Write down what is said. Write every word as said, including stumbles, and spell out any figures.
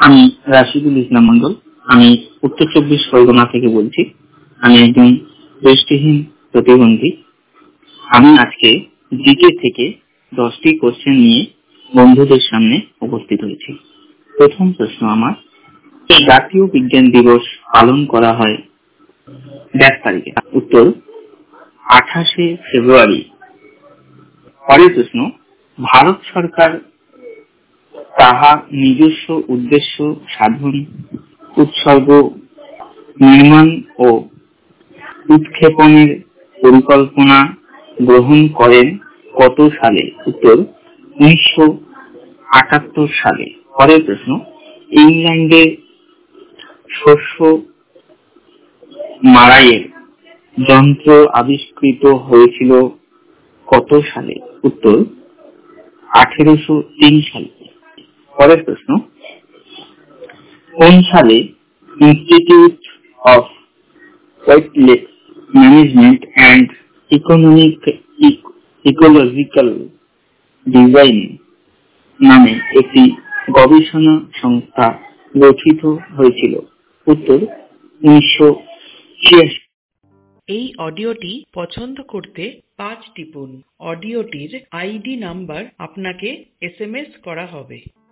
আমি রাশিদুল ইসলাম মন্ডল। আমি উত্তর চব্বিশ পরগনা থেকে বলছি। আমি একজন দৃষ্টিহীন প্রতিবন্ধী। আমি আজকে জিকে থেকে দশটি কোশ্চেন নিয়ে বন্ধুদের সামনে উপস্থিত হয়েছি। প্রথম প্রশ্ন আমার, জাতীয় বিজ্ঞান দিবস পালন করা হয় ব্যাস তারিখে? উত্তর আঠাশে ফেব্রুয়ারি। পরের প্রশ্ন, ভারত সরকার তাহা নিজস্ব উদ্দেশ্য সাধন উৎসর্গ নির্মাণ ও উৎক্ষেপণের পরিকল্পনা গ্রহণ করেন কত সালে? উত্তর উনিশশো আটাত্তর সালে। পরের প্রশ্ন, ইংল্যান্ডে শস্য মাড়াইয়ের যন্ত্র আবিষ্কৃত হয়েছিল কত সালে? উত্তর আঠেরোশো তিন সালে। পরের প্রশ্ন, কোন সালে institute of wetland management and economic ecological design নামে একটি গবেষণা সংস্থা গঠিত হয়েছিল? উত্তর উনিশশো ছিয়াশি। এই অডিওটি পছন্দ করতে পাঁচ টিপুন। অডিওটির আইডি নাম্বার আপনাকে এস এম এস করা হবে।